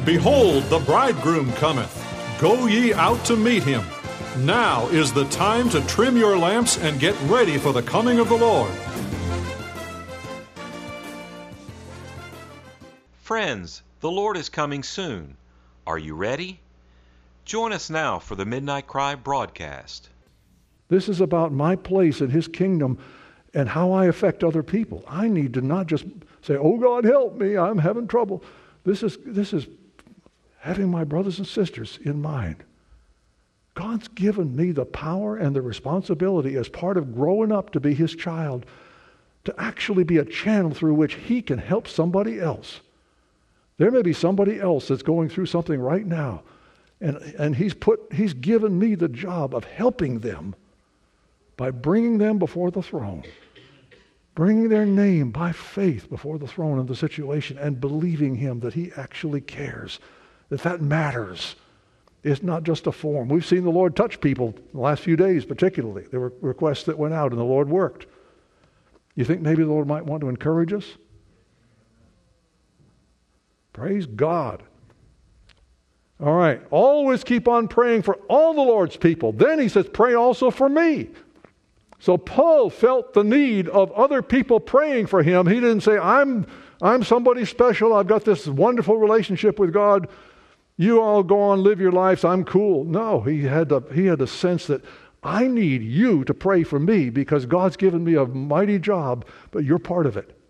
Behold, the bridegroom cometh. Go ye out to meet him. Now is the time to trim your lamps and get ready for the coming of the Lord. Friends, the Lord is coming soon. Are you ready? Join us now for the Midnight Cry broadcast. This is about my place in His kingdom and how I affect other people. I need to not just say, "Oh God, help me, I'm having trouble." This is having my brothers and sisters in mind. God's given me the power and the responsibility as part of growing up to be His child to actually be a channel through which He can help somebody else. There may be somebody else that's going through something right now, and He's given me the job of helping them by bringing them before the throne, bringing their name by faith before the throne of the situation, and believing Him that He actually cares, that matters. It's not just a form. We've seen the Lord touch people the last few days particularly. There were requests that went out and the Lord worked. You think maybe the Lord might want to encourage us? Praise God. All right. Always keep on praying for all the Lord's people. Then He says, pray also for me. So Paul felt the need of other people praying for him. He didn't say, I'm somebody special. I've got this wonderful relationship with God. You all go on, live your lives. I'm cool. No, he had a sense that I need you to pray for me because God's given me a mighty job, but you're part of it.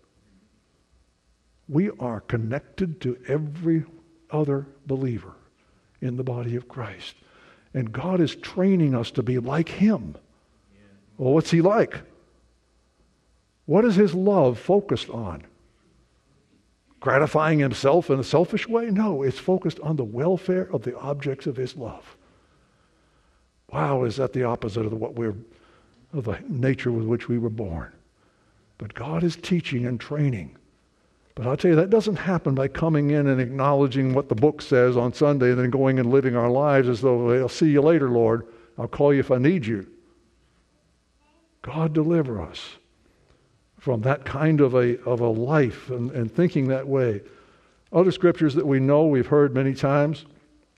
We are connected to every other believer in the body of Christ. And God is training us to be like Him. Well, what's He like? What is His love focused on? Gratifying Himself in a selfish way? No, it's focused on the welfare of the objects of His love. Wow, is that the opposite of the nature with which we were born? But God is teaching and training. But I'll tell you, that doesn't happen by coming in and acknowledging what the book says on Sunday and then going and living our lives as though, "I'll see you later, Lord. I'll call you if I need you." God deliver us from that kind of a life and thinking that way. Other scriptures that we know, we've heard many times.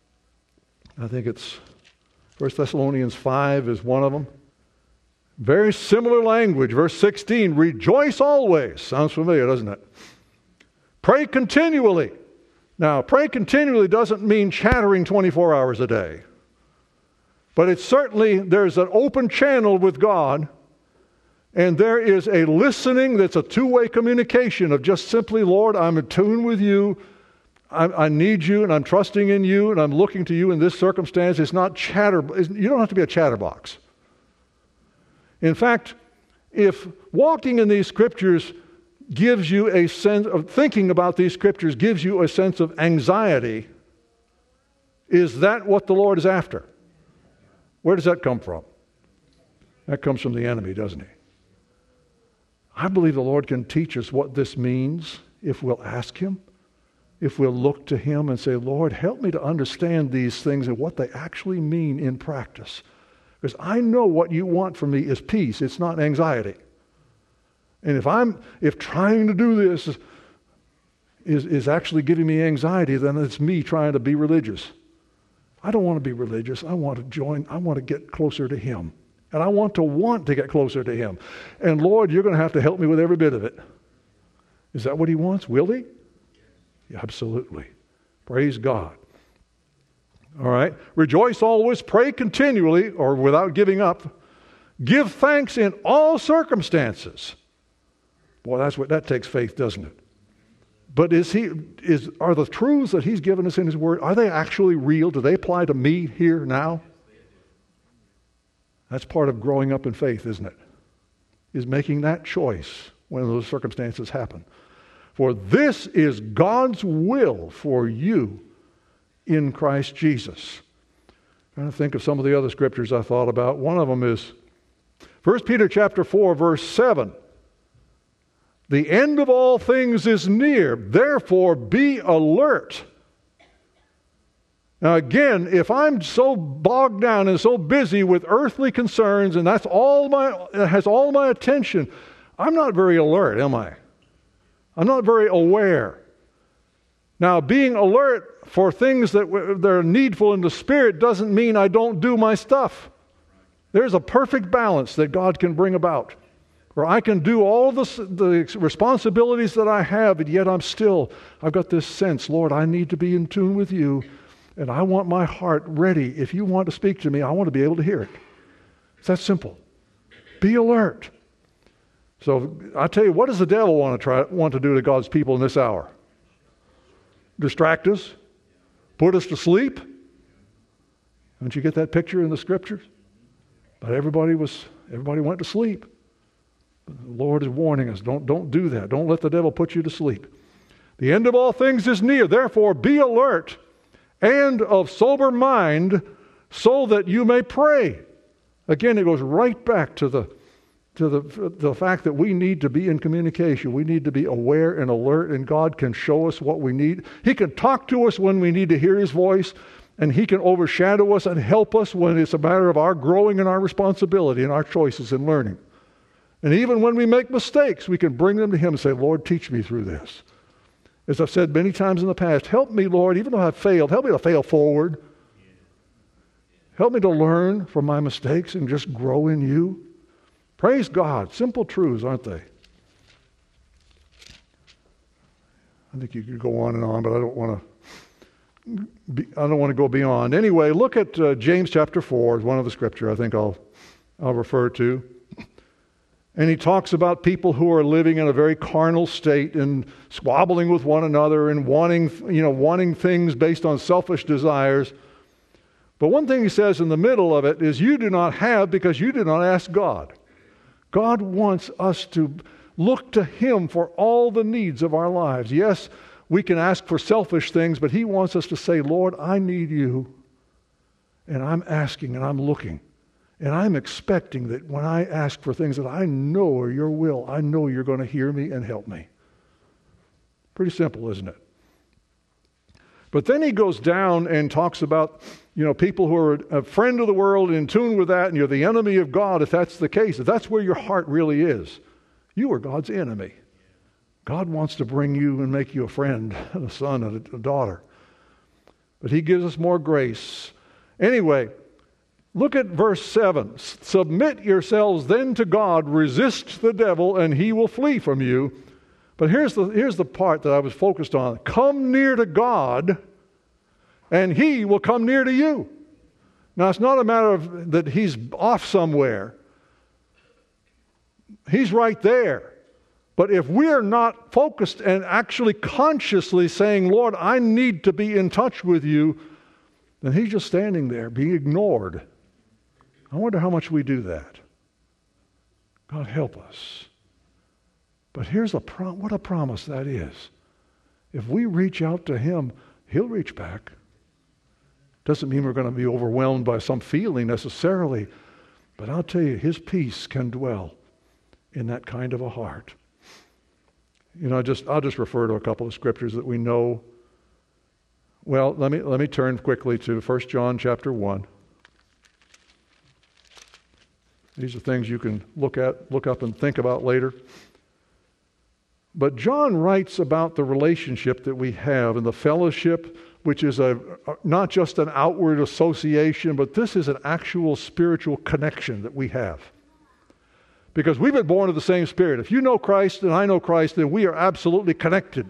I think it's 1 Thessalonians 5 is one of them. Very similar language. Verse 16, rejoice always. Sounds familiar, doesn't it? Pray continually. Now, pray continually doesn't mean chattering 24 hours a day. But it's certainly, there's an open channel with God. And there is a listening that's a two-way communication of just simply, Lord, I'm in tune with you. I need you, and I'm trusting in you, and I'm looking to you in this circumstance. It's not chatter. You don't have to be a chatterbox. In fact, if walking in these scriptures gives you a sense of thinking about these scriptures gives you a sense of anxiety, is that what the Lord is after? Where does that come from? That comes from the enemy, doesn't he? I believe the Lord can teach us what this means if we'll ask Him, if we'll look to Him and say, Lord, help me to understand these things and what they actually mean in practice. Because I know what you want from me is peace. It's not anxiety. And if trying to do this is actually giving me anxiety, then it's me trying to be religious. I don't want to be religious. I want to get closer to Him. And I want to get closer to Him. And Lord, you're going to have to help me with every bit of it. Is that what He wants? Will He? Yeah, absolutely. Praise God. All right. Rejoice always, pray continually, or without giving up. Give thanks in all circumstances. Boy, that takes faith, doesn't it? But are the truths that He's given us in His Word, are they actually real? Do they apply to me here now? That's part of growing up in faith, isn't it? Is making that choice when those circumstances happen. For this is God's will for you in Christ Jesus. I'm trying to think of some of the other scriptures I thought about. One of them is 1 Peter chapter 4, verse 7. The end of all things is near, therefore be alert. Now again, if I'm so bogged down and so busy with earthly concerns and that has all my attention, I'm not very alert, am I? I'm not very aware. Now, being alert for things that are needful in the Spirit doesn't mean I don't do my stuff. There's a perfect balance that God can bring about, where I can do all the responsibilities that I have, and yet I've got this sense, Lord, I need to be in tune with you, and I want my heart ready. If you want to speak to me, I want to be able to hear it. It's that simple. Be alert. So I tell you, what does the devil want to do to God's people in this hour? Distract us? Put us to sleep? Don't you get that picture in the Scriptures? But everybody went to sleep. The Lord is warning us, don't do that. Don't let the devil put you to sleep. The end of all things is near. Therefore, be alert and of sober mind so that you may pray. Again, it goes right back to the fact that we need to be in communication. We need to be aware and alert, and God can show us what we need. He can talk to us when we need to hear His voice, and He can overshadow us and help us when it's a matter of our growing in our responsibility and our choices in learning. And even when we make mistakes, we can bring them to Him and say, Lord, teach me through this. As I've said many times in the past, help me, Lord, even though I've failed, help me to fail forward. Help me to learn from my mistakes and just grow in you. Praise God. Simple truths, aren't they? I think you could go on and on, but I don't want to go beyond. Anyway, look at James chapter 4 is one of the scripture I think I'll refer to. And he talks about people who are living in a very carnal state and squabbling with one another and wanting things based on selfish desires. But one thing he says in the middle of it is, you do not have because you did not ask God. God wants us to look to Him for all the needs of our lives. Yes, we can ask for selfish things, but He wants us to say, Lord, I need you, and I'm asking and I'm looking. And I'm expecting that when I ask for things that I know are your will, I know you're going to hear me and help me. Pretty simple, isn't it? But then he goes down and talks about, people who are a friend of the world in tune with that, and you're the enemy of God if that's the case. If that's where your heart really is, you are God's enemy. God wants to bring you and make you a friend, a son, and a daughter. But He gives us more grace. Anyway, look at verse 7. Submit yourselves then to God, resist the devil, and he will flee from you. But here's the part that I was focused on. Come near to God, and He will come near to you. Now, it's not a matter of that He's off somewhere. He's right there. But if we're not focused and actually consciously saying, Lord, I need to be in touch with you, then He's just standing there being ignored. I wonder how much we do that. God help us. But here's what a promise that is. If we reach out to Him, He'll reach back. Doesn't mean we're going to be overwhelmed by some feeling necessarily, but I'll tell you, His peace can dwell in that kind of a heart. I'll just refer to a couple of scriptures that we know. Well, let me turn quickly to 1 John chapter 1. These are things you can look up and think about later. But John writes about the relationship that we have and the fellowship, which is not just an outward association, but this is an actual spiritual connection that we have. Because we've been born of the same Spirit. If you know Christ and I know Christ, then we are absolutely connected.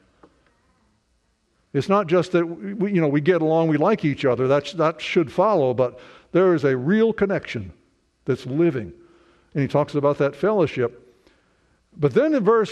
It's not just that we get along, we like each other. That should follow, but there is a real connection that's living. And he talks about that fellowship. But then in toward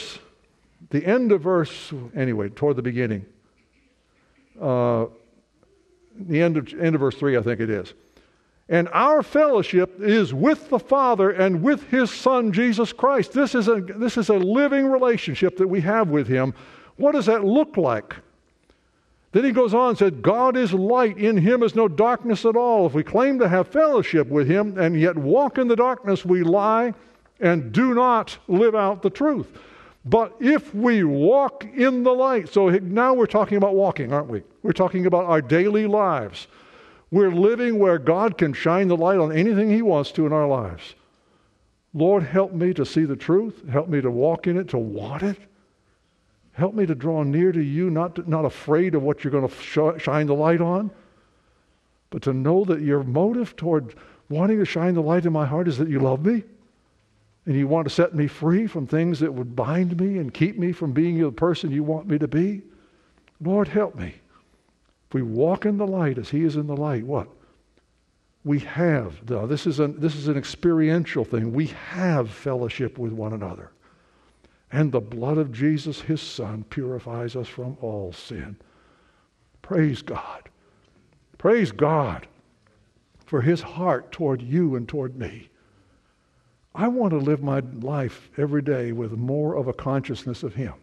the beginning, the end of verse 3, I think it is. And our fellowship is with the Father and with His Son, Jesus Christ. This is a living relationship that we have with Him. What does that look like? Then he goes on and said, God is light. In Him is no darkness at all. If we claim to have fellowship with Him and yet walk in the darkness, we lie and do not live out the truth. But if we walk in the light, so now we're talking about walking, aren't we? We're talking about our daily lives. We're living where God can shine the light on anything He wants to in our lives. Lord, help me to see the truth. Help me to walk in it, to want it. Help me to draw near to you, not afraid of what you're going to shine the light on, but to know that your motive toward wanting to shine the light in my heart is that you love me and you want to set me free from things that would bind me and keep me from being the person you want me to be. Lord, help me. If we walk in the light as he is in the light, what? We have, this is an experiential thing. We have fellowship with one another. And the blood of Jesus, his Son, purifies us from all sin. Praise God. Praise God for his heart toward you and toward me. I want to live my life every day with more of a consciousness of him.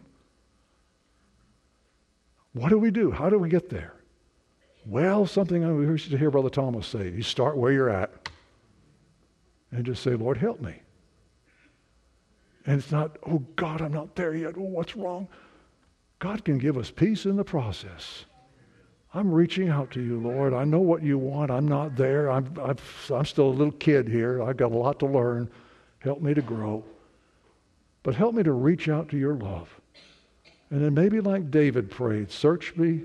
What do we do? How do we get there? Well, something I used to hear Brother Thomas say, you start where you're at and just say, Lord, help me. And it's not, oh God, I'm not there yet. Oh, what's wrong? God can give us peace in the process. I'm reaching out to you, Lord. I know what you want. I'm not there. I'm still a little kid here. I've got a lot to learn. Help me to grow. But help me to reach out to your love. And then maybe like David prayed, search me,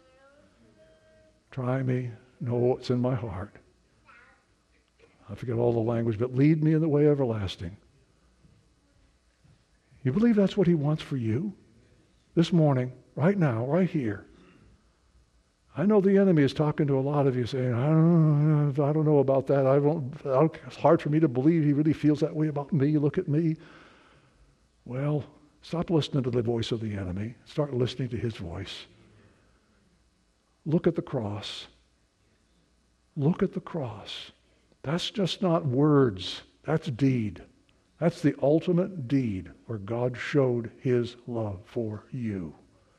try me, know what's in my heart. I forget all the language, but lead me in the way everlasting. You believe that's what he wants for you? This morning, right now, right here. I know the enemy is talking to a lot of you saying, I don't know about that. It's hard for me to believe he really feels that way about me. Look at me. Well, stop listening to the voice of the enemy. Start listening to his voice. Look at the cross. Look at the cross. That's just not words. That's deed. That's the ultimate deed where God showed his love for you.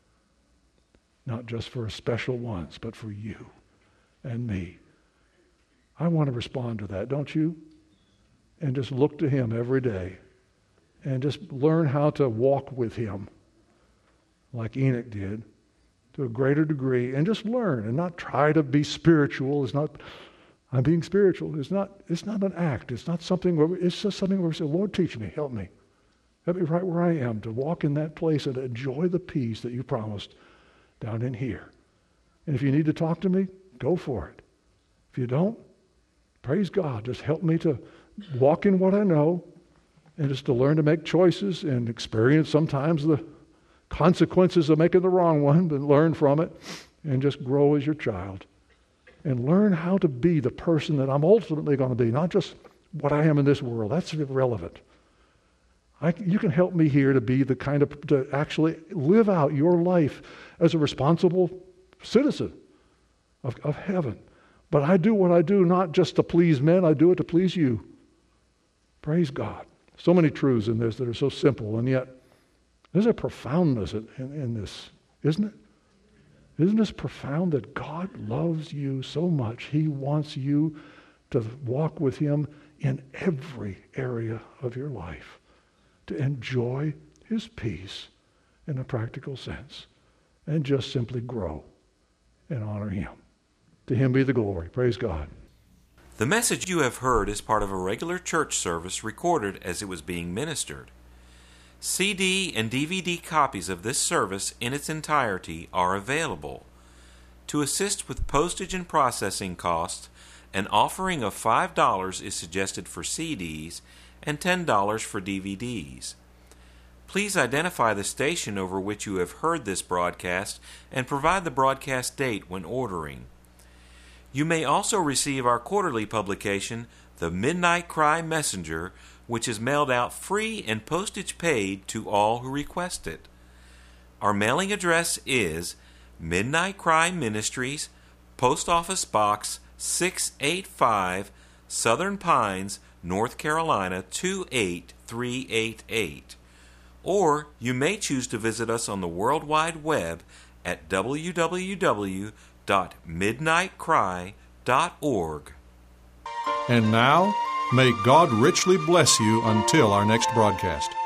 Not just for special ones, but for you and me. I want to respond to that, don't you? And just look to him every day and just learn how to walk with him like Enoch did to a greater degree, and just learn and not try to be spiritual. I'm being spiritual. It's not an act. It's not something where it's just something where we say, Lord, teach me, help me. Help me right where I am to walk in that place and enjoy the peace that you promised down in here. And if you need to talk to me, go for it. If you don't, praise God. Just help me to walk in what I know and just to learn to make choices and experience sometimes the consequences of making the wrong one, but learn from it and just grow as your child. And learn how to be the person that I'm ultimately going to be, not just what I am in this world. That's irrelevant. You can help me here to be the kind of, to actually live out your life as a responsible citizen of heaven. But I do what I do not just to please men, I do it to please you. Praise God. So many truths in this that are so simple, and yet there's a profoundness in this, isn't it? Isn't this profound that God loves you so much? He wants you to walk with him in every area of your life, to enjoy his peace in a practical sense, and just simply grow and honor him. To him be the glory. Praise God. The message you have heard is part of a regular church service recorded as it was being ministered. CD and DVD copies of this service in its entirety are available. To assist with postage and processing costs, an offering of $5 is suggested for CDs and $10 for DVDs. Please identify the station over which you have heard this broadcast and provide the broadcast date when ordering. You may also receive our quarterly publication, The Midnight Cry Messenger, which is mailed out free and postage paid to all who request it. Our mailing address is Midnight Cry Ministries, Post Office Box 685, Southern Pines, North Carolina 28388. Or you may choose to visit us on the World Wide Web at www.midnightcry.org. And now, may God richly bless you until our next broadcast.